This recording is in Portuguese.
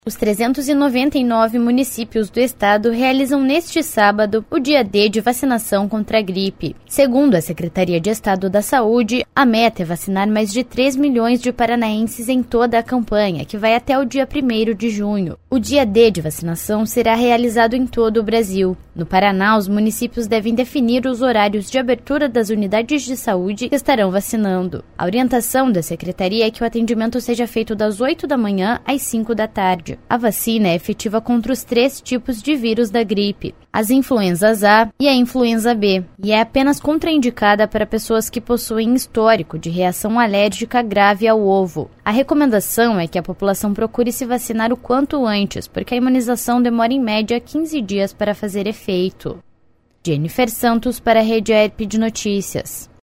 Os 399 municípios do estado realizam neste sábado o dia D de vacinação contra a gripe. Segundo a Secretaria de Estado da Saúde, a meta é vacinar mais de 3 milhões de paranaenses em toda a campanha, que vai até o dia 1º de junho. O dia D de vacinação será realizado em todo o Brasil. No Paraná, os municípios devem definir os horários de abertura das unidades de saúde que estarão vacinando. A orientação da Secretaria é que o atendimento seja feito das 8 da manhã às 5 da tarde. A vacina é efetiva contra os 3 tipos de vírus da gripe, as influenzas A e a influenza B, e é apenas contraindicada para pessoas que possuem histórico de reação alérgica grave ao ovo. A recomendação é que a população procure se vacinar o quanto antes, porque a imunização demora em média 15 dias para fazer efeito. Jennifer Santos para a Rede AERP de Notícias.